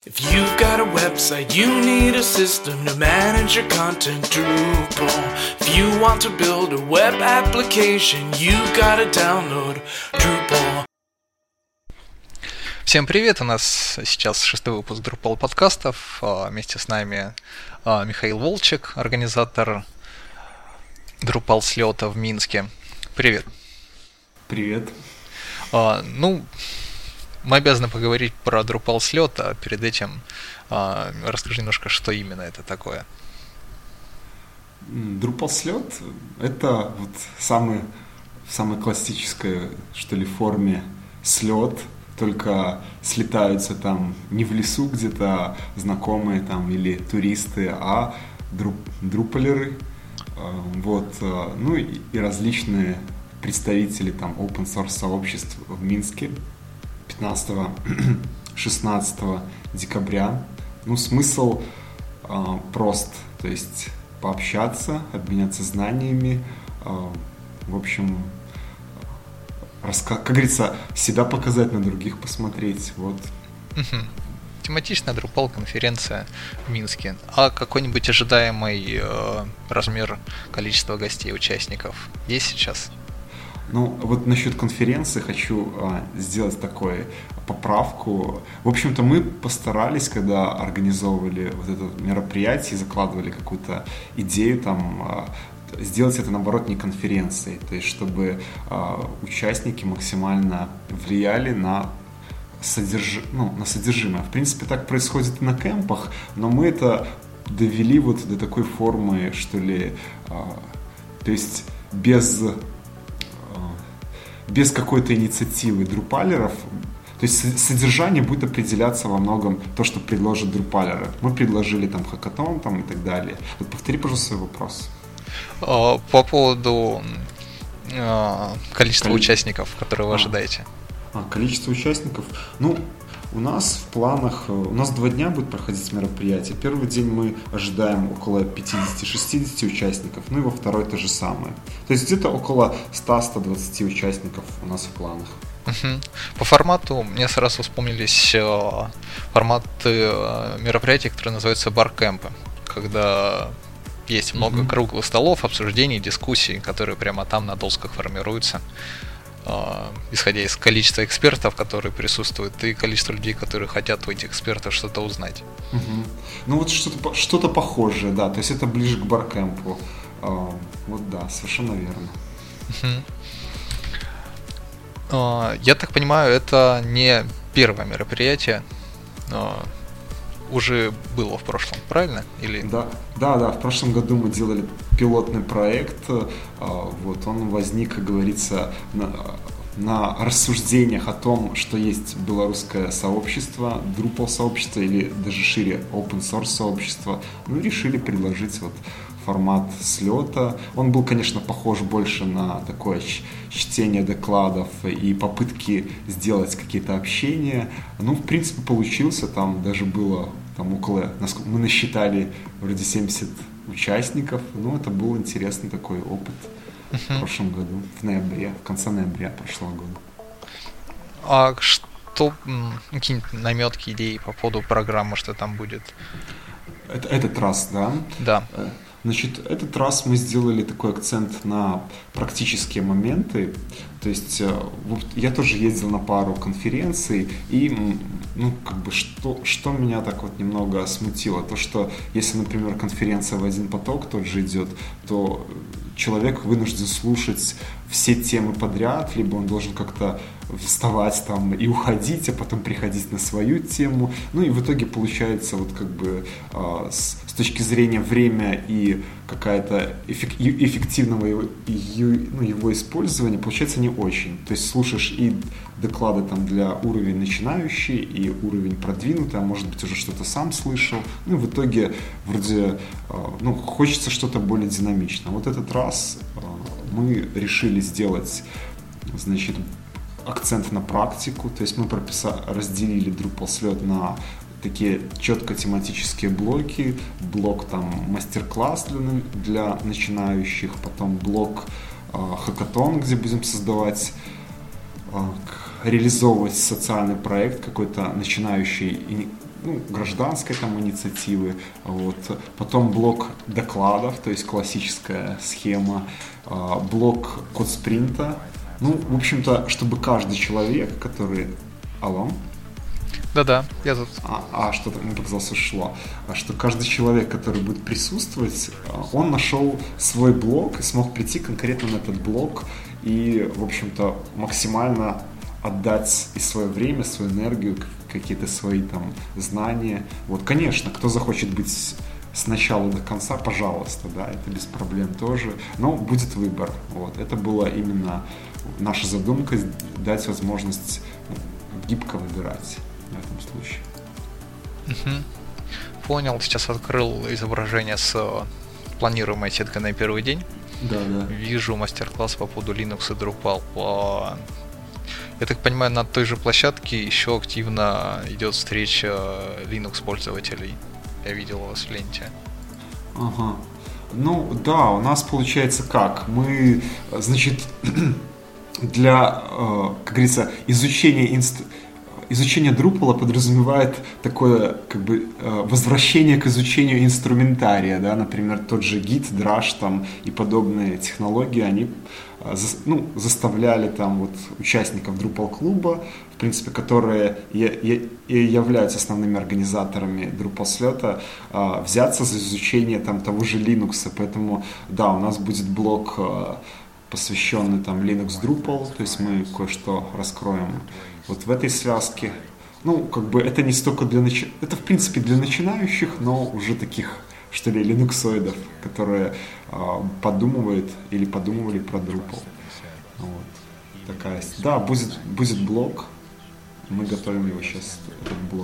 If you've got a website, you need a system to manage your content, Drupal. If you want to build a web application, you've got to download Drupal. Всем привет, у нас сейчас 6-й выпуск Drupal подкастов. Вместе с нами Михаил Волчек, организатор Drupal слета в Минске. Привет. Привет. Мы обязаны поговорить про Drupal слет, а перед этим расскажи немножко, что именно это такое. Drupal слет — это вот в самой классической, что ли, форме слет, только слетаются там не в лесу где-то знакомые там или туристы, а друпалеры, и различные представители там open source сообществ в Минске 15-16 декабря. Смысл прост, то есть пообщаться, обменяться знаниями, в общем, как говорится, себя показать, на других посмотреть, вот. Тематичная Drupal конференция в Минске. А какой-нибудь ожидаемый размер, количество гостей, участников есть сейчас? Вот насчет конференции хочу сделать такую поправку. В общем-то, мы постарались, когда организовывали вот это мероприятие, закладывали какую-то идею там, сделать это, наоборот, не конференцией, то есть чтобы участники максимально влияли на содержимое. В принципе, так происходит и на кемпах, но мы это довели вот до такой формы, что ли, то есть без какой-то инициативы друпалеров. То есть содержание будет определяться во многом то, что предложат друпалеры. Мы предложили там хакатон там, и так далее. Вот повтори, пожалуйста, свой вопрос. По поводу количества участников, которые вы ожидаете. Количество участников. У нас в планах, у нас 2 дня будет проходить мероприятие. Первый день мы ожидаем около 50-60 участников, и во второй то же самое. То есть где-то около 100-120 участников у нас в планах. По формату мне сразу вспомнились форматы мероприятий, которые называются баркэмпы, когда есть много круглых столов, обсуждений, дискуссий, которые прямо там на досках формируются, исходя из количества экспертов, которые присутствуют, и количества людей, которые хотят у этих экспертов что-то узнать. Вот что-то похожее, да, то есть это ближе к баркэмпу. Вот да, совершенно верно. Я так понимаю, это не первое мероприятие, уже было в прошлом, правильно? Или... Да, в прошлом году мы делали пилотный проект, вот он возник, как говорится, на рассуждениях о том, что есть белорусское сообщество, Drupal сообщество или даже шире open source сообщество, решили предложить вот формат слета. Он был, конечно, похож больше на такое чтение докладов и попытки сделать какие-то общения. В принципе, получился. Там даже было около, мы насчитали вроде 70 участников. Это был интересный такой опыт в прошлом году, в конце ноября прошлого года. А что, какие-нибудь наметки, идеи по поводу программы, что там будет? Этот раз, да? Да. Этот раз мы сделали такой акцент на практические моменты. То есть я тоже ездил на пару конференций, и что меня так вот немного смутило, то что если, например, конференция в один поток тот же идет, то человек вынужден слушать все темы подряд, либо он должен как-то вставать там и уходить, а потом приходить на свою тему. И в итоге получается с точки зрения время и какая-то эффективного его использования получается не очень. То есть слушаешь и доклады там для уровня начинающий, и уровень продвинутый, а может быть уже что-то сам слышал. В итоге вроде хочется что-то более динамичное. Вот этот раз мы решили сделать, акцент на практику, то есть мы разделили Drupal слет на такие четко тематические блоки, блок там мастер-класс для начинающих, потом блок хакатон, где будем реализовывать социальный проект какой-то начинающий гражданской там инициативы, вот. Потом блок докладов, то есть классическая схема, блок код-спринта. В общем-то, чтобы каждый человек, который... Алло? Да-да, я тут. Что-то мне показалось, ушло. Что каждый человек, который будет присутствовать, он нашел свой блок и смог прийти конкретно на этот блок и, в общем-то, максимально отдать и свое время, свою энергию, какие-то свои там знания. Вот, конечно, кто захочет быть с начала до конца, пожалуйста, да, это без проблем тоже. Но будет выбор. Вот. Это была именно наша задумка, дать возможность гибко выбирать в этом случае. Понял, сейчас открыл изображение с планируемой сеткой на первый день. Да. Вижу мастер-класс по поводу Linux и Drupal. Я так понимаю, на той же площадке еще активно идет встреча Linux пользователей. Я видел вас в ленте. Ага. У нас получается как? Мы, значит, для, как говорится, изучения Drupal подразумевает такое, как бы, возвращение к изучению инструментария, да, например, тот же Git, Drush там и подобные технологии, они заставляли там вот участников Drupal-клуба, в принципе, которые и являются основными организаторами Drupal слета, взяться за изучение там того же Linux, поэтому, да, у нас будет блок, посвященный там Linux Drupal, то есть мы кое-что раскроем вот в этой связке. Это не столько это, в принципе, для начинающих, но уже таких, что ли, линуксоидов, которые подумывают или подумывали про Drupal. Вот. Такая. Да, будет блог. Мы готовим его сейчас, этот блог.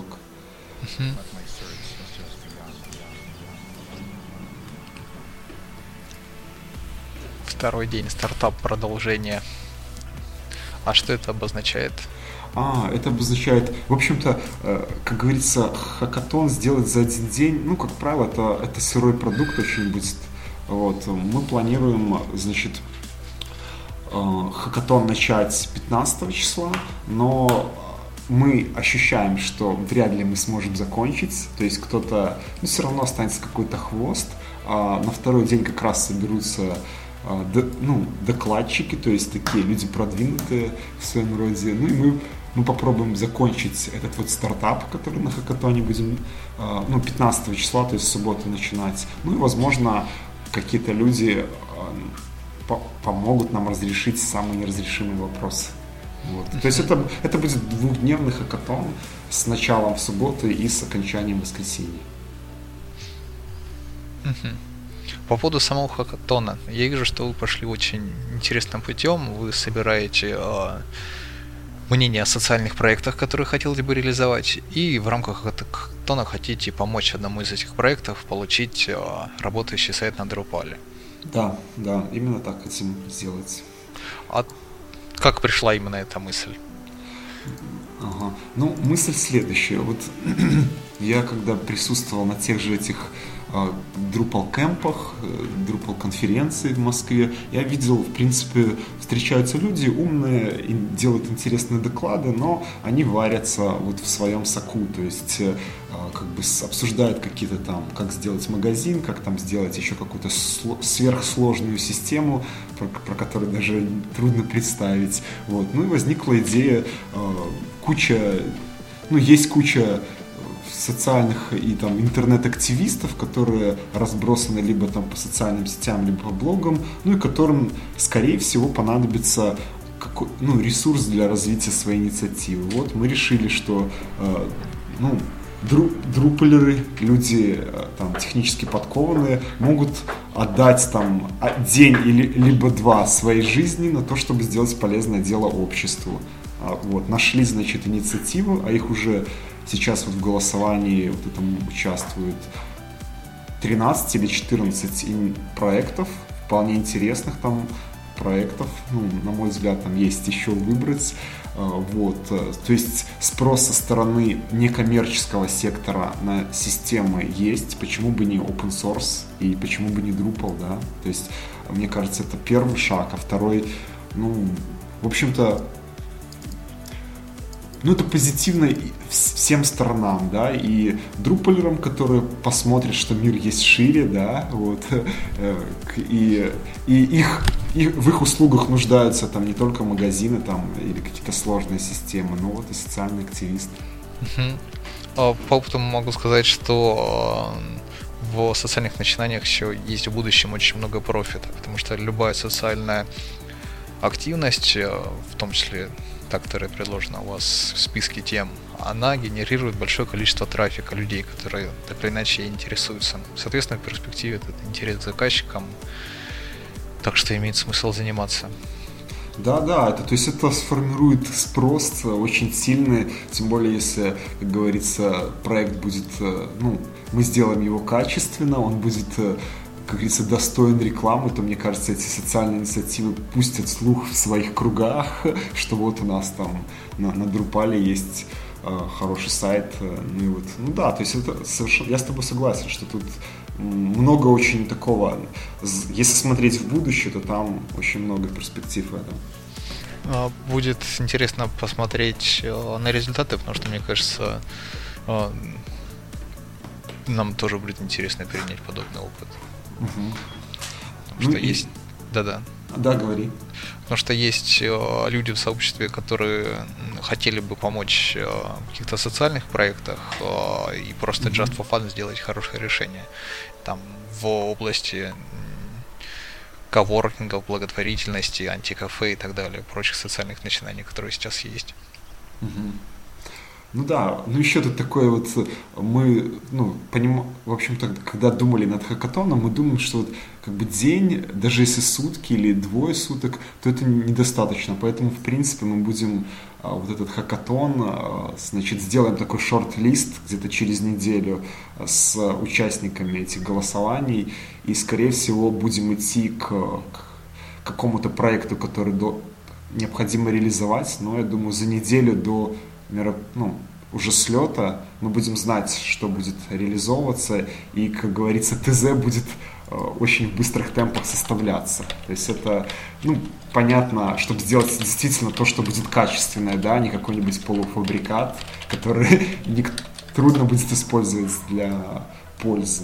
Второй день стартап продолжение. А что это обозначает? Это обозначает, в общем-то, как говорится, хакатон сделать за один день, как правило, это сырой продукт очень будет. Вот. Мы планируем, значит, хакатон начать 15 числа, но мы ощущаем, что вряд ли мы сможем закончить, то есть кто-то, все равно останется какой-то хвост, на второй день как раз соберутся докладчики, то есть такие люди продвинутые в своем роде, и мы попробуем закончить этот вот стартап, который на хакатоне будем 15 числа, то есть в субботу начинать. И, возможно, какие-то люди помогут нам разрешить самые неразрешимые вопросы. Вот. То есть это будет двухдневный хакатон с началом в субботу и с окончанием в воскресенье. По поводу самого хакатона, я вижу, что вы пошли очень интересным путем, вы собираете мнение о социальных проектах, которые хотели бы реализовать, и в рамках хакатона хотите помочь одному из этих проектов получить работающий сайт на Drupal. Да, именно так хотим сделать. А как пришла именно эта мысль? Мысль следующая. Вот я когда присутствовал на тех же этих Drupal-кэмпах, Drupal-конференции в Москве, я видел, в принципе, встречаются люди умные, делают интересные доклады, но они варятся вот в своем соку, то есть как бы обсуждают какие-то там, как сделать магазин, как там сделать еще какую-то сверхсложную систему, про которую даже трудно представить. Вот. И возникла идея, есть куча социальных и там интернет-активистов, которые разбросаны либо там по социальным сетям, либо по блогам, и которым, скорее всего, понадобится ресурс для развития своей инициативы. Вот мы решили, что друпалеры, люди там технически подкованные, могут отдать там день либо два своей жизни на то, чтобы сделать полезное дело обществу. Вот, нашли, значит, инициативу, а их уже сейчас вот в голосовании вот этом участвуют 13 или 14 проектов, вполне интересных там проектов, на мой взгляд, там есть еще выбрать. Вот. То есть спрос со стороны некоммерческого сектора на системы есть, почему бы не open source и почему бы не Drupal, да? То есть, мне кажется, это первый шаг, а второй, в общем-то, ну, это позитивно всем сторонам, да, и друпалерам, которые посмотрят, что мир есть шире, да, вот, и в их услугах нуждаются там не только магазины там или какие-то сложные системы, но вот и социальные активисты. По опыту могу сказать, что в социальных начинаниях еще есть в будущем очень много профита, потому что любая социальная активность, в том числе та, которая предложена у вас в списке тем, она генерирует большое количество трафика людей, которые так или иначе интересуются. Соответственно, в перспективе это интерес заказчикам, так что имеет смысл заниматься. Да, то есть это сформирует спрос очень сильный, тем более если, как говорится, проект будет, ну, мы сделаем его качественно, он будет, как говорится, достоин рекламы, то, мне кажется, эти социальные инициативы пустят слух в своих кругах, что вот у нас там на Drupal есть хороший сайт, ну и вот, ну да, то есть это совершенно, я с тобой согласен, что тут много очень такого, если смотреть в будущее, то там очень много перспектив в этом. Будет интересно посмотреть на результаты, потому что, мне кажется, нам тоже будет интересно перенять подобный опыт. Потому что есть... Да. Да, говори. Потому что есть люди в сообществе, которые хотели бы помочь в каких-то социальных проектах и просто just for fun сделать хорошее решение. Там в области коворкингов, благотворительности, антикафе и так далее, прочих социальных начинаний, которые сейчас есть. Ну да, ну еще тут такое вот, мы, ну, в общем-то, когда думали над хакатоном, мы думаем, что вот как бы день, даже если сутки или 2 суток, то это недостаточно, поэтому, в принципе, мы будем вот этот хакатон, значит, сделаем такой шорт-лист где-то через неделю с участниками этих голосований, и, скорее всего, будем идти к какому-то проекту, который необходимо реализовать, но, я думаю, за неделю до уже слета мы будем знать, что будет реализовываться, и, как говорится, ТЗ будет очень в быстрых темпах составляться. То есть это, понятно, чтобы сделать действительно то, что будет качественное, да, не какой-нибудь полуфабрикат, который трудно будет использовать для пользы,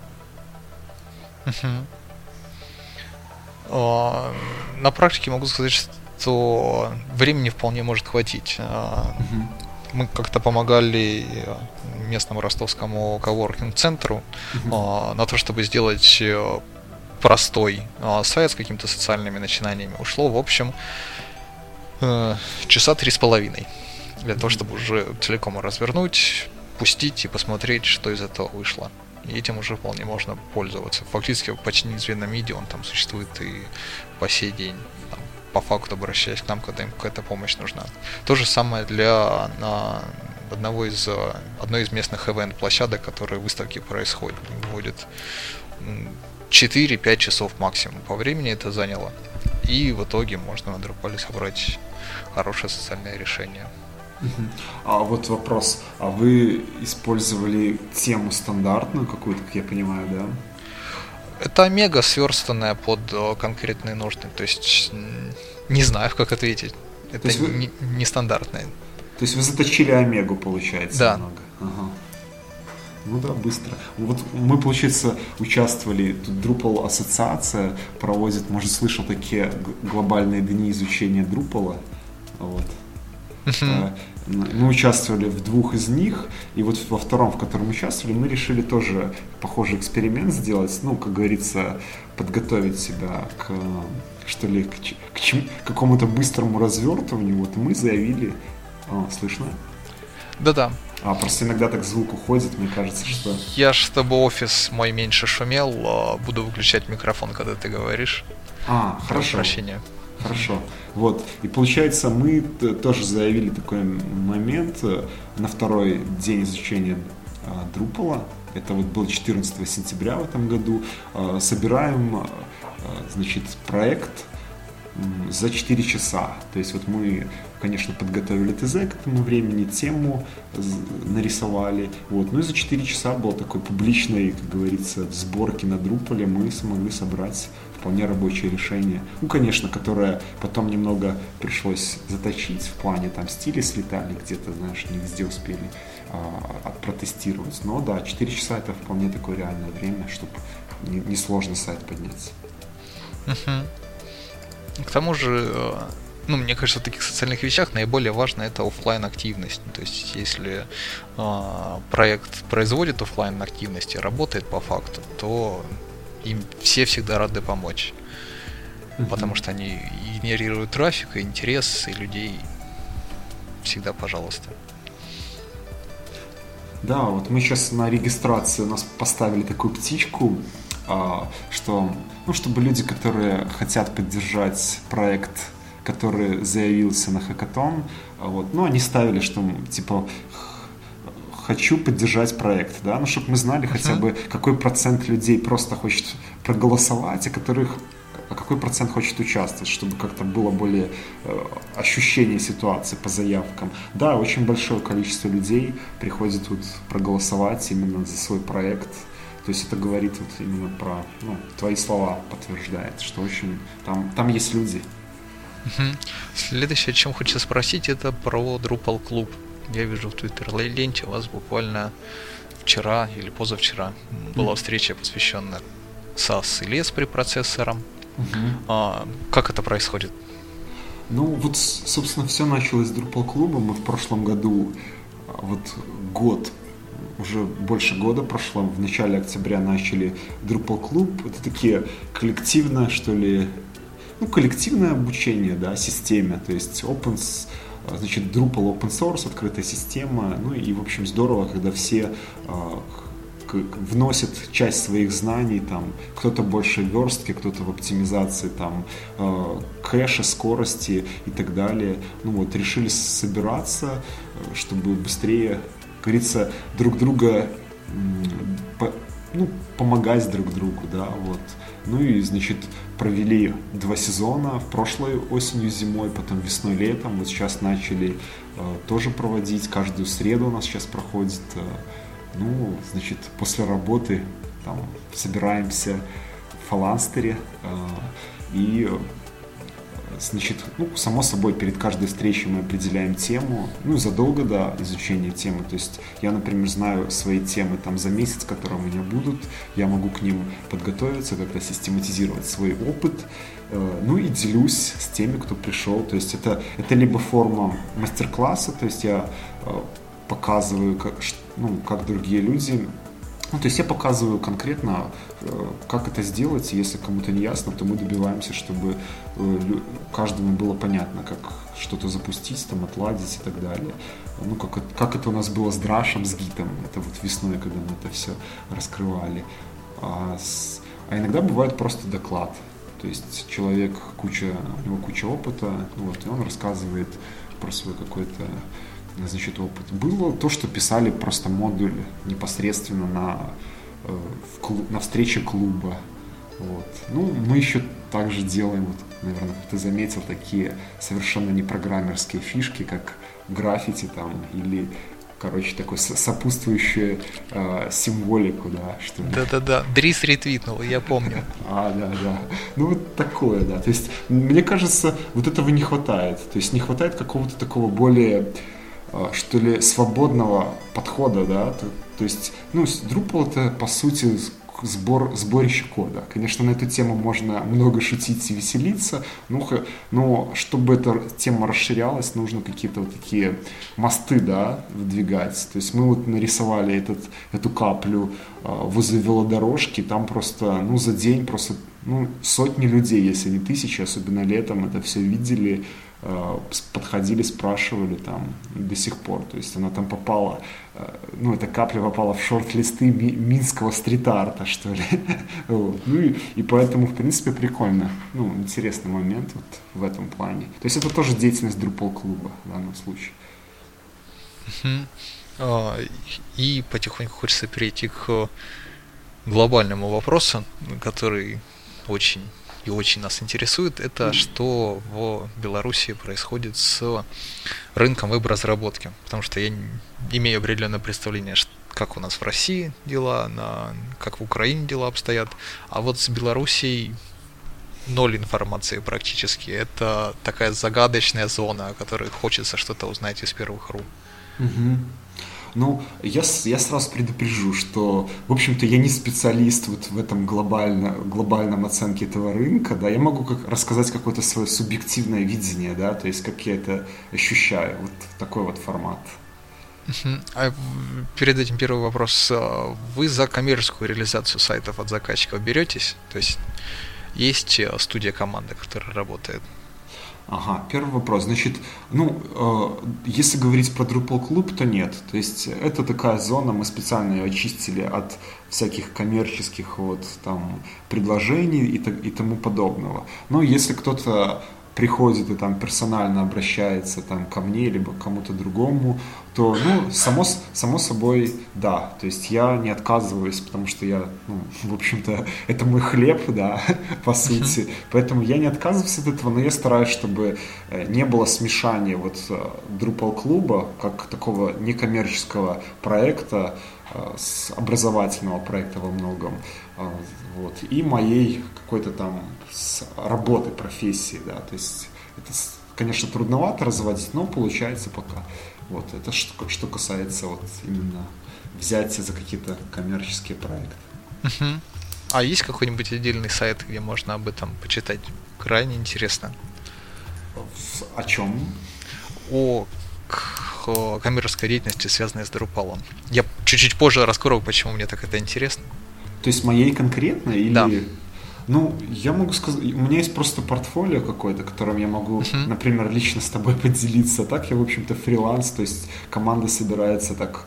да. На практике могу сказать, что времени вполне может хватить. Мы как-то помогали местному ростовскому коворкинг-центру на то, чтобы сделать простой сайт с какими-то социальными начинаниями. Ушло, в общем, часа 3,5 для того, чтобы уже целиком развернуть, пустить и посмотреть, что из этого вышло. И этим уже вполне можно пользоваться. Фактически в почти неизвестном виде он там существует и по сей день. По факту обращаясь к нам, когда им какая-то помощь нужна. То же самое для одной из местных ивент-площадок, которые выставки происходят. Будет 4-5 часов максимум по времени это заняло. И в итоге можно на Drupal собрать хорошее социальное решение. А вот вопрос, а вы использовали тему стандартную какую-то, как я понимаю, да? Это омега, сверстанная под конкретные нужды. То есть не знаю, как ответить. Это нестандартное. То есть вы заточили омегу, получается, да. Немного. Ага. Ну да, быстро. Вот мы, получается, участвовали, тут Drupal ассоциация проводит, может, слышал такие глобальные дни изучения Drupal. Вот. Мы участвовали в 2 из них, и вот во втором, в котором мы участвовали, мы решили тоже похожий эксперимент сделать, как говорится, подготовить себя к какому-то быстрому развертыванию. Вот мы заявили... слышно? Да-да. Просто иногда так звук уходит, мне кажется, что... Я, чтобы офис мой меньше шумел, буду выключать микрофон, когда ты говоришь. Хорошо. Прощения. Хорошо. Вот. И получается, мы тоже заявили такой момент на второй день изучения Drupal. Это вот было 14 сентября в этом году. Собираем, значит, проект за 4 часа. То есть вот мы, конечно, подготовили ТЗ к этому времени, тему нарисовали. Вот. Ну и за 4 часа был такой публичной, как говорится, сборки на Drupal мы смогли собрать вполне рабочее решение. Ну, конечно, которое потом немного пришлось заточить в плане там стили слетали, где-то, знаешь, не везде успели протестировать. Но да, 4 часа это вполне такое реальное время, чтобы несложно сайт поднять. К тому же, мне кажется, в таких социальных вещах наиболее важно это офлайн активность. То есть, если проект производит офлайн активность и работает по факту, то им все всегда рады помочь. Потому что они генерируют трафик, и интерес, и людей всегда пожалуйста. Да, вот мы сейчас на регистрацию у нас поставили такую птичку, что, чтобы люди, которые хотят поддержать проект, который заявился на хакатон, они ставили, что, типа, хочу поддержать проект, да, чтобы мы знали хотя бы, какой процент людей просто хочет проголосовать, а какой процент хочет участвовать, чтобы как-то было более ощущение ситуации по заявкам. Да, очень большое количество людей приходит проголосовать именно за свой проект. То есть это говорит именно про, твои слова подтверждает, что очень там есть люди. Следующее, о чем хочу спросить, это про Drupal клуб. Я вижу в Twitter-ленте у вас буквально вчера или позавчера была встреча, посвященная SAS и LESS препроцессорам. Как это происходит? Собственно, все началось с Drupal клуба. Мы в прошлом году, уже больше года прошло, в начале октября начали Drupal клуб. Это такие коллективное, коллективное обучение, да, системе. То есть Drupal open source, открытая система. И, в общем, здорово, когда все вносят часть своих знаний, там, кто-то больше верстки, кто-то в оптимизации там, кэша, скорости и так далее. Решили собираться, чтобы быстрее, как говорится, друг друга помогать друг другу, да, провели 2 сезона, в прошлой осенью, зимой, потом весной, летом, сейчас начали тоже проводить, каждую среду у нас сейчас проходит. После работы там собираемся в Фаланстере и, само собой, перед каждой встречей мы определяем тему, задолго до изучения темы. То есть я, например, знаю свои темы там за месяц, которые у меня будут, я могу к ним подготовиться, как-то систематизировать свой опыт, и делюсь с теми, кто пришел. То есть это либо форма мастер-класса, то есть я показываю, как другие люди. То есть я показываю конкретно, как это сделать, и если кому-то не ясно, то мы добиваемся, чтобы каждому было понятно, как что-то запустить, там, отладить и так далее. Как это у нас было с Драшем, с гитом, это весной, когда мы это все раскрывали. А иногда бывает просто доклад. То есть человек, у него куча опыта, и он рассказывает про свой какой-то опыт. Было то, что писали просто модуль непосредственно на встрече клуба. Мы еще также делаем, наверное, как ты заметил, такие совершенно не программерские фишки, как граффити там, или, такой сопутствующую символику, да, что ли. Да, Дрис ретвитнул, я помню. Да. Такое, да. То есть, мне кажется, этого не хватает. То есть, не хватает какого-то такого более, свободного подхода, да, то есть, Drupal это, по сути, сборище кода. Конечно, на эту тему можно много шутить и веселиться, но чтобы эта тема расширялась, нужно какие-то такие мосты, да, выдвигать. То есть мы нарисовали эту каплю возле велодорожки, там просто, за день просто, сотни людей, если не тысячи, особенно летом, это все видели, подходили, спрашивали там до сих пор. То есть она там попала, эта капля попала в шорт-листы минского стрит-арта, что ли. И поэтому, в принципе, прикольно. Интересный момент в этом плане. То есть это тоже деятельность Drupal клуба в данном случае. И потихоньку хочется перейти к глобальному вопросу, который очень нас интересует, это что в Беларуси происходит с рынком веб-разработки. Потому что я имею определенное представление, как у нас в России дела, как в Украине дела обстоят. А с Белоруссией ноль информации практически. Это такая загадочная зона, о которой хочется что-то узнать из первых рук. Угу. Ну, я сразу предупрежу, что, в общем-то, я не специалист вот в этом глобальном оценке этого рынка, да, я могу рассказать какое-то свое субъективное видение, да, то есть как я это ощущаю, вот такой вот формат. А перед этим первый вопрос. Вы за коммерческую реализацию сайтов от заказчиков беретесь? То есть есть студия команды, которая работает? Ага, первый вопрос. Значит, если говорить про Drupal клуб, то нет. То есть это такая зона, мы специально ее очистили от всяких коммерческих вот там предложений и тому подобного. Но если кто-то приходит и там персонально обращается там ко мне либо к кому-то другому, то, само собой, да. То есть я не отказываюсь, потому что я, в общем-то, это мой хлеб, да, по сути. Поэтому я не отказываюсь от этого, но я стараюсь, чтобы не было смешания вот Drupal клуба, как такого некоммерческого проекта, с образовательного проекта во многом, вот, и моей какой-то там работы, профессии, да, то есть это, конечно, трудновато разводить, но получается пока. Вот, это что касается вот именно взятия за какие-то коммерческие проекты. А есть какой-нибудь отдельный сайт, где можно об этом почитать? Крайне интересно. О чем? О коммерческой деятельности, связанной с Drupal. Я чуть-чуть позже раскрою, почему мне так это интересно. То есть моей конкретно или... Да. Я могу сказать, у меня есть просто портфолио какое-то, которым я могу, например, лично с тобой поделиться. Так я, в общем-то, фриланс, то есть команда собирается так,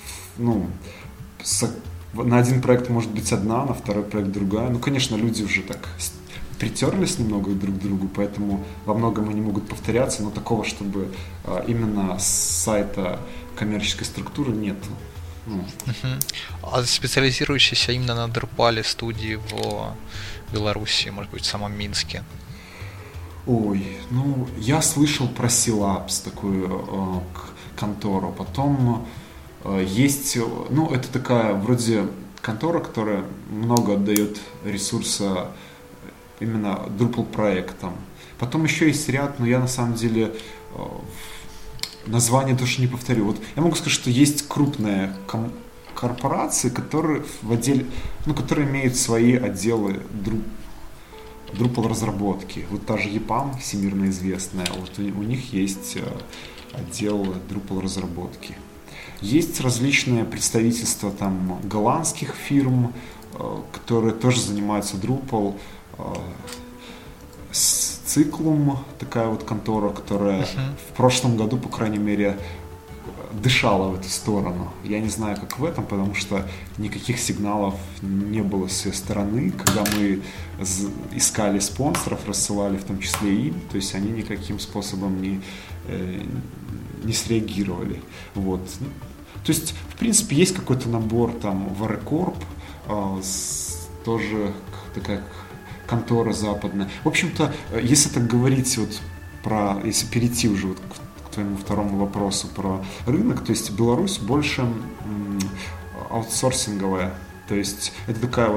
на один проект может быть одна, на второй проект другая. Конечно, люди уже так притерлись немного друг к другу, поэтому во многом они могут повторяться, но такого, чтобы именно с сайта коммерческой структуры нет. А специализирующиеся именно на Drupal студии в Беларуси, может быть, в самом Минске? Ой, я слышал про Syllabs, такую контору. Потом есть, это такая вроде контора, которая много отдает ресурса именно Drupal проектам. Потом еще есть ряд, но я на самом деле название тоже не повторю. Вот я могу сказать, что есть крупные корпорации, которые которые имеют свои отделы Drupal разработки. Вот та же EPAM, всемирно известная, вот у них есть отдел Drupal разработки. Есть различные представительства там голландских фирм, которые тоже занимаются Drupal. Циклум, такая вот контора, которая в прошлом году, по крайней мере, дышала в эту сторону. Я не знаю, как в этом, потому что никаких сигналов не было с ее стороны. Когда мы искали спонсоров, рассылали в том числе им, то есть они никаким способом не среагировали. Вот. То есть, в принципе, есть какой-то набор там в Arecorp, тоже такая контора западная. В общем-то, если так говорить если перейти уже к твоему второму вопросу про рынок, то есть Беларусь больше аутсорсинговая. То есть это такая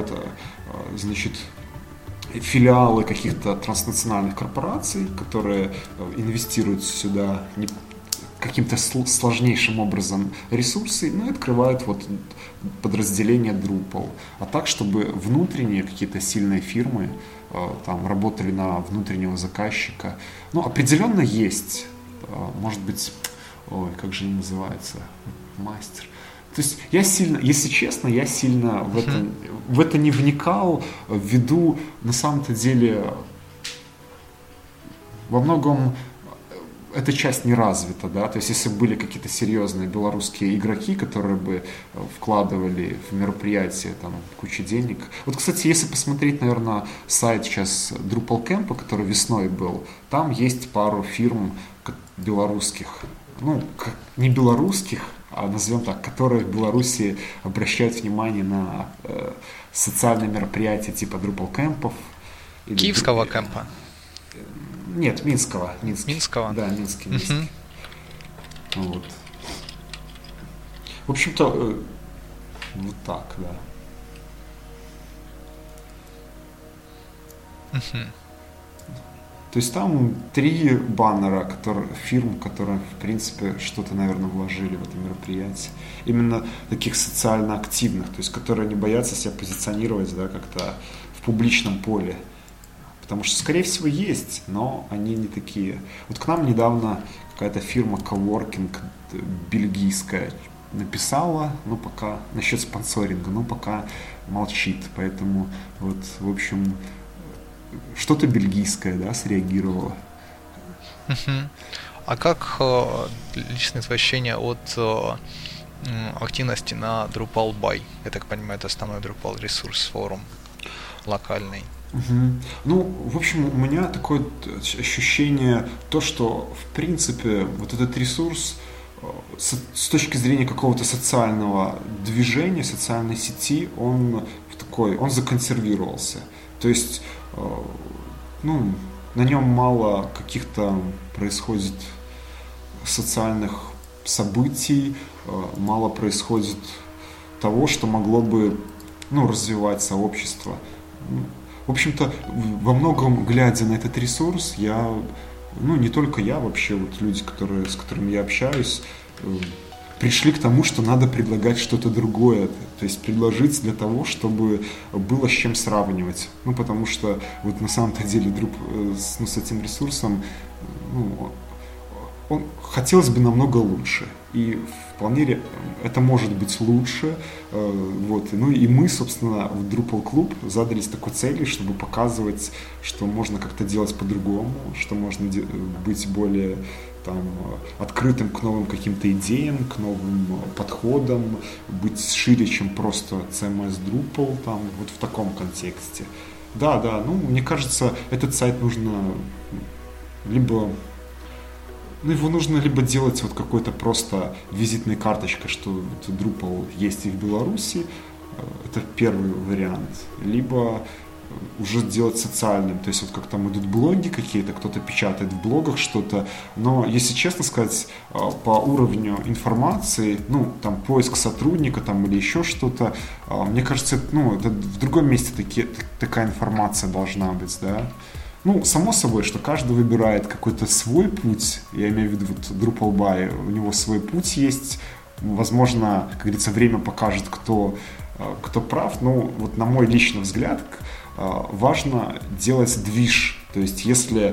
филиалы каких-то транснациональных корпораций, которые инвестируют сюда каким-то сложнейшим образом ресурсы, и открывают подразделение Drupal. А так, чтобы внутренние какие-то сильные фирмы там работали на внутреннего заказчика. Определенно есть. Может быть, как же они называются? Мастер. То есть если честно, я сильно в это не вникал, ввиду, на самом-то деле, во многом эта часть не развита, да, то есть если бы были какие-то серьезные белорусские игроки, которые бы вкладывали в мероприятие там кучу денег. Вот, кстати, если посмотреть, наверное, сайт сейчас Drupal Camp, который весной был, там есть пару фирм белорусских, не белорусских, а назовем так, которые в Беларуси обращают внимание на социальные мероприятия типа Drupal Camp'ов. Киевского кемпа? Нет, Минского. Минского? Да, Минский. Вот. В общем-то, вот так, да. То есть там 3 баннера фирм, которые, в принципе, что-то, наверное, вложили в это мероприятие. Именно таких социально активных, то есть которые не боятся себя позиционировать, да, как-то в публичном поле. Потому что, скорее всего, есть, но они не такие. Вот к нам недавно какая-то фирма Coworking бельгийская написала, но пока насчет спонсоринга, но пока молчит. Поэтому вот, в общем, что-то бельгийское, да, среагировало. А как личные твои ощущения от активности на Drupal Buy? Я так понимаю, это основной Drupal ресурс, форум локальный. Ну, в общем, у меня такое ощущение, то, что, в принципе, вот этот ресурс с точки зрения какого-то социального движения, социальной сети, он законсервировался. То есть, ну, на нем мало каких-то происходит социальных событий, мало происходит того, что могло бы, ну, развивать сообщество. В общем-то, во многом, глядя на этот ресурс, не только я, вообще вот люди, с которыми я общаюсь, пришли к тому, что надо предлагать что-то другое, то есть предложить для того, чтобы было с чем сравнивать. Ну, потому что вот на самом-то деле с этим ресурсом, хотелось бы намного лучше. И вполне это может быть лучше. Вот. Ну и мы, собственно, в Drupal Club задались такой целью, чтобы показывать, что можно как-то делать по-другому, что можно быть более открытым к новым каким-то идеям, к новым подходам, быть шире, чем просто CMS Drupal, вот в таком контексте. Да, мне кажется, этот сайт нужно его нужно либо делать вот какой-то просто визитной карточкой, что Drupal есть и в Беларуси, это первый вариант, либо уже делать социальным, то есть вот как там идут блоги какие-то, кто-то печатает в блогах что-то, но если честно сказать, по уровню информации, поиск сотрудника или еще что-то, мне кажется, это в другом месте такая информация должна быть, да. Само собой, что каждый выбирает какой-то свой путь, я имею в виду вот Drupal Buy, у него свой путь есть, возможно, как говорится, время покажет, кто прав, вот на мой личный взгляд, важно делать движ, то есть если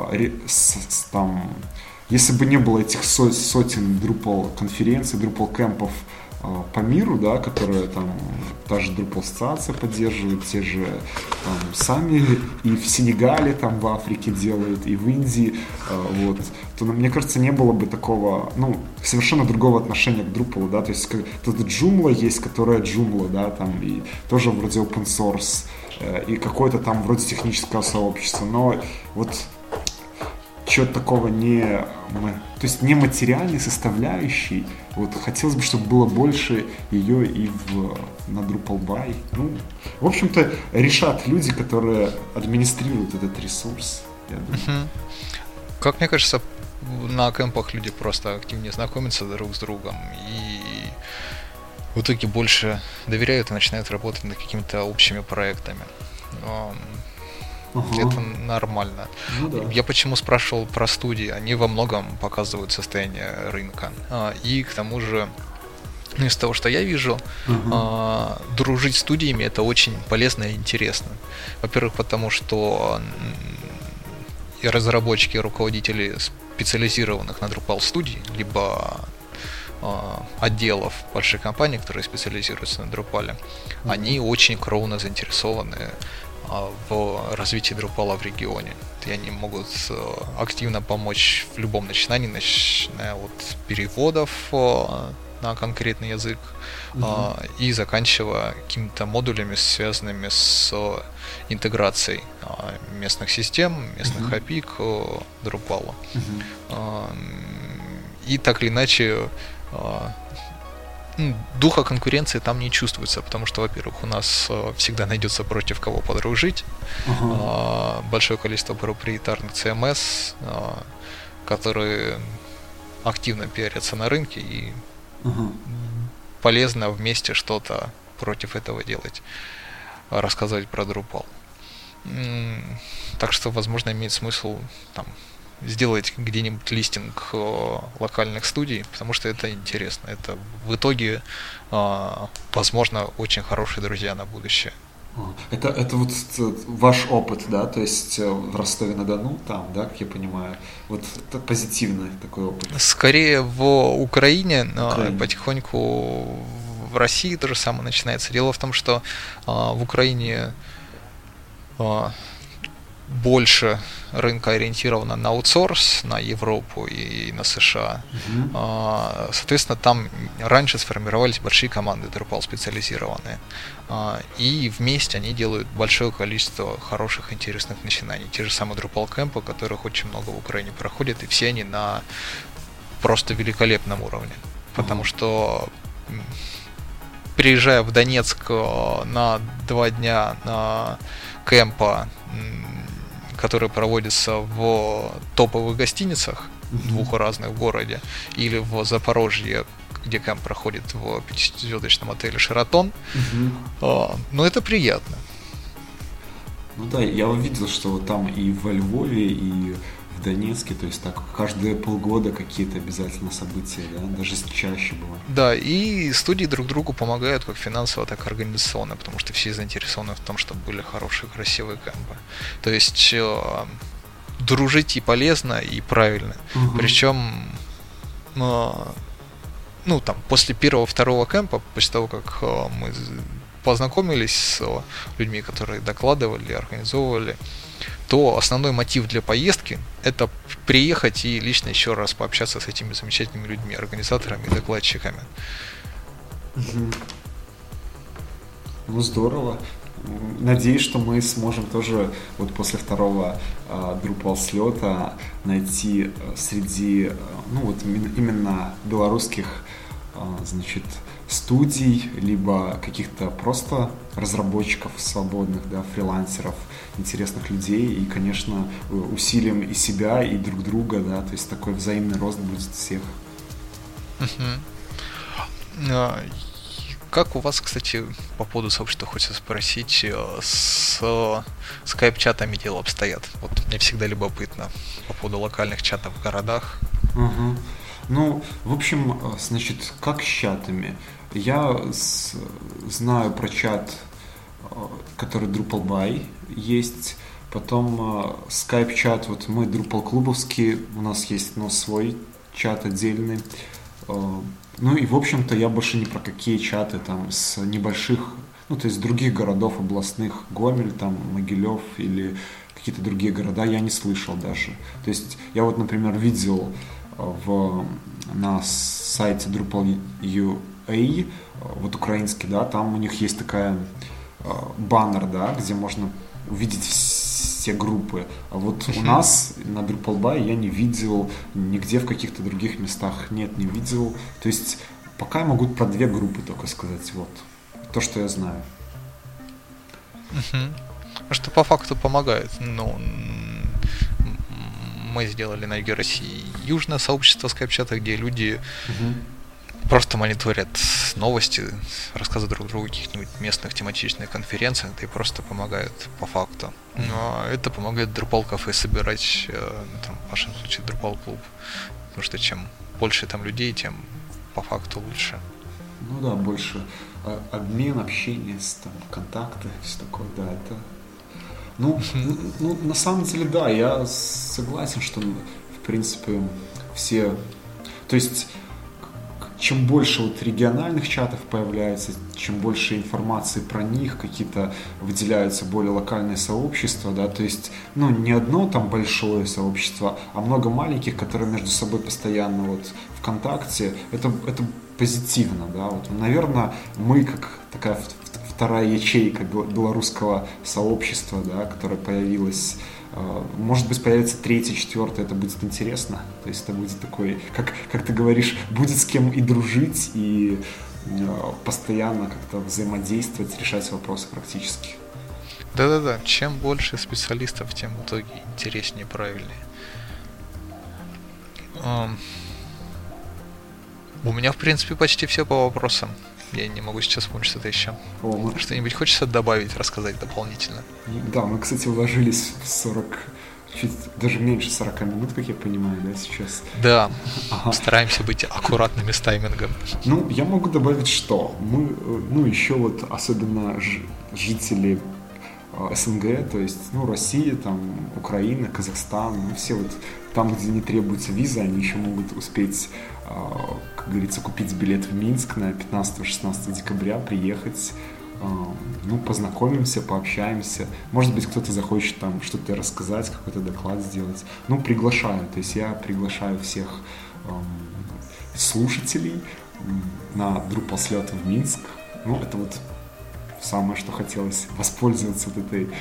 бы не было этих сотен Drupal конференций, Drupal кемпов по миру, да, которые та же Drupal ассоциация поддерживает, те же сами и в Сенегале, в Африке делают, и в Индии, то, мне кажется, не было бы такого, совершенно другого отношения к Drupal, да, то есть тут Joomla есть, которая Joomla, да, и тоже вроде open source, и какое-то вроде технического сообщества, но вот чего-то такого то есть не материальной составляющей, хотелось бы, чтобы было больше ее и на Drupal Buy. В общем-то, решат люди, которые администрируют этот ресурс, я думаю. Как мне кажется, на кемпах люди просто активнее знакомятся друг с другом и в итоге больше доверяют и начинают работать над какими-то общими проектами. Это нормально. Да. Я почему спрашивал про студии? Они во многом показывают состояние рынка. И к тому же, из того, что я вижу, дружить с студиями это очень полезно и интересно. Во-первых, потому что и разработчики, и руководители специализированных на Drupal студий, либо отделов больших компаний, которые специализируются на Drupal, они очень кровно заинтересованы в развитии Drupal в регионе. И они могут активно помочь в любом начинании, начиная от переводов на конкретный язык и заканчивая какими-то модулями, связанными с интеграцией местных систем, местных API к Drupal. И так или иначе духа конкуренции там не чувствуется, потому что, во-первых, у нас всегда найдется против кого подружить. Большое количество проприетарных CMS, которые активно пиарятся на рынке, и полезно вместе что-то против этого делать, рассказывать про Drupal. Так что, возможно, имеет смысл там сделать где-нибудь листинг локальных студий, потому что это интересно. Это в итоге, возможно, очень хорошие друзья на будущее. Это вот ваш опыт, да, то есть в Ростове-на-Дону, там, да, как я понимаю, вот это позитивный такой опыт. Скорее в Украине. Потихоньку в России то же самое начинается. Дело в том, что в Украине больше рынка ориентировано на аутсорс, на Европу и на США. Соответственно, там раньше сформировались большие команды Drupal специализированные. И вместе они делают большое количество хороших, интересных начинаний. Те же самые Drupal Camp, которых очень много в Украине проходит, и все они на просто великолепном уровне. Потому что, приезжая в Донецк на 2 дня на кемпа, которые проводятся в топовых гостиницах, 2 разных в городе, или в Запорожье, где кемп проходит в 5-звездочном отеле «Шератон», но это приятно. Ну да, я увидел, что там и во Львове, и в Донецке, то есть так каждые полгода какие-то обязательно события, да, даже чаще бывает. Да, и студии друг другу помогают как финансово, так и организационно, потому что все заинтересованы в том, чтобы были хорошие, красивые кемпы. То есть дружить и полезно, и правильно. Причем там, после 1-2 кемпа, после того, как мы познакомились с людьми, которые докладывали, организовывали, то основной мотив для поездки – это приехать и лично еще раз пообщаться с этими замечательными людьми, организаторами и докладчиками. Ну, здорово. Надеюсь, что мы сможем тоже вот после 2-го Drupal слета найти среди, именно белорусских, значит, студий, либо каких-то просто разработчиков свободных, да, фрилансеров, интересных людей, и, конечно, усилим и себя, и друг друга, да, то есть такой взаимный рост будет всех. Как у вас, кстати, по поводу сообщества хочется спросить, с скайп-чатами дела обстоят? Вот мне всегда любопытно по поводу локальных чатов в городах. Ну, в общем, значит, как с чатами? Я знаю про чат, который DrupalBuy есть, потом скайп-чат, вот мы Drupal-клубовский, у нас есть свой чат отдельный. Ну и, в общем-то, я больше ни про какие чаты там с небольших, то есть других городов областных, Гомель, там, Могилев или какие-то другие города я не слышал даже. То есть я вот, например, видел на сайте Drupal.ua, вот украинский, да, там у них есть такая баннер, да, где можно увидеть все группы. А вот у нас на DrupalBuy я не видел, нигде в каких-то других местах не видел. То есть пока я могу про 2 группы только сказать, вот, то, что я знаю. Что по факту помогает. Мы сделали на юге России южное сообщество скайп-чата, где люди просто мониторят новости, рассказывают друг другу о каких-нибудь местных тематичных конференциях, да и просто помогают по факту. Но это помогает Drupal кафе собирать, там, в вашем случае Drupal клуб, потому что чем больше там людей, тем по факту лучше. Ну да, больше обмен, общение, там, контакты, все такое, да, это... на самом деле, да, я согласен, что, в принципе, все... То есть, чем больше вот региональных чатов появляется, чем больше информации про них, какие-то выделяются более локальные сообщества, да, то есть, не одно там большое сообщество, а много маленьких, которые между собой постоянно вот ВКонтакте, это позитивно, да, вот, наверное, мы как такая вторая ячейка белорусского сообщества, да, которая появилась, может быть, появится 3-й, 4-й, это будет интересно, то есть это будет такой, как ты говоришь, будет с кем и дружить, и постоянно как-то взаимодействовать, решать вопросы практически. Да-да-да, чем больше специалистов, тем в итоге интереснее, правильнее. У меня, в принципе, почти все по вопросам. Я не могу сейчас вспомнить что-то еще. О, Что-нибудь хочется добавить, рассказать дополнительно? Да, мы, кстати, уложились в 40, чуть даже меньше 40 минут, как я понимаю, да, сейчас. Да, Ага. стараемся быть аккуратными с таймингом. Ну, я могу добавить, что мы, ну, еще вот особенно жители СНГ, то есть, ну, Россия, там, Украина, Казахстан, ну, все вот там, где не требуется виза, они еще могут успеть, как говорится, купить билет в Минск на 15-16 декабря, приехать, ну, познакомимся, пообщаемся. Может быть, кто-то захочет там что-то рассказать, какой-то доклад сделать. Ну, приглашаю, то есть я приглашаю всех слушателей на Drupal слет в Минск. Ну, это вот самое, что хотелось воспользоваться вот этой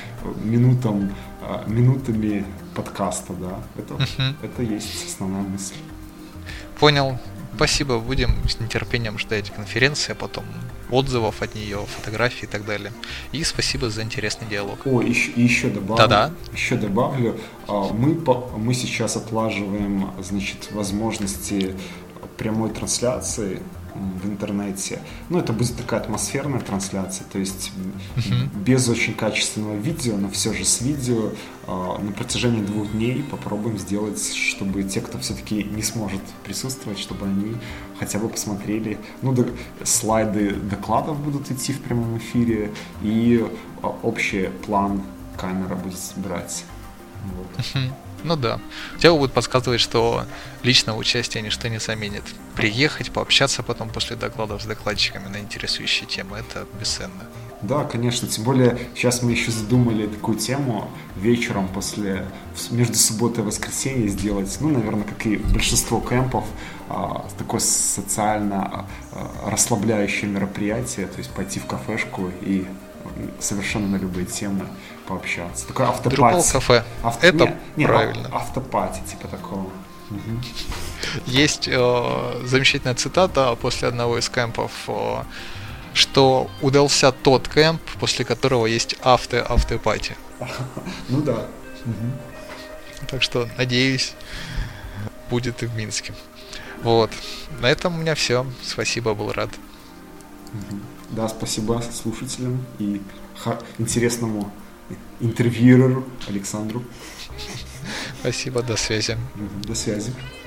минутами подкаста, да. Это есть основная мысль. Понял. Спасибо. Будем с нетерпением ждать конференции, а потом отзывов от нее, фотографий и так далее. И спасибо за интересный диалог. О, еще добавлю. Да-да. Еще добавлю. Мы сейчас отлаживаем, значит, возможности прямой трансляции в интернете. Ну, это будет такая атмосферная трансляция, то есть без очень качественного видео, но все же с видео на протяжении 2 дней попробуем сделать, чтобы те, кто все-таки не сможет присутствовать, чтобы они хотя бы посмотрели. Ну, слайды докладов будут идти в прямом эфире, и общий план камера будет брать. Вот. Ну да. Хотя бы будет подсказывать, что личного участия ничто не заменит. Приехать, пообщаться потом после докладов с докладчиками на интересующие темы, это бесценно. Да, конечно, тем более сейчас мы еще задумали такую тему вечером между субботой и воскресеньем сделать, ну, наверное, как и большинство кемпов, такое социально расслабляющее мероприятие, то есть пойти в кафешку и совершенно на любые темы пообщаться. Такое автопати. Drupal кафе. Это правильно. Автопати, типа такого. Есть замечательная цитата после одного из кемпов, что удался тот кемп, после которого есть автопати. Ну да. Так что, надеюсь, будет и в Минске. Вот. На этом у меня все. Спасибо, был рад. Да, спасибо слушателям и интересному интервьюеру Александру. Спасибо, до связи. До связи.